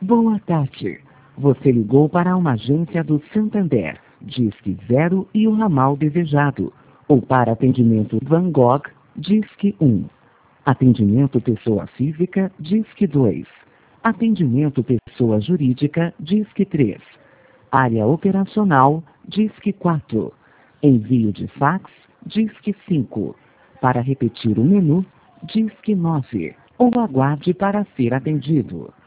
Boa tarde. Você ligou para uma agência do Santander, Disque 0 e o ramal desejado. Ou para atendimento Van Gogh, Disque 1. Atendimento pessoa física, Disque 2. Atendimento pessoa jurídica, Disque 3. Área operacional, Disque 4. Envio de fax, Disque 5. Para repetir o menu, Disque 9. Ou aguarde para ser atendido.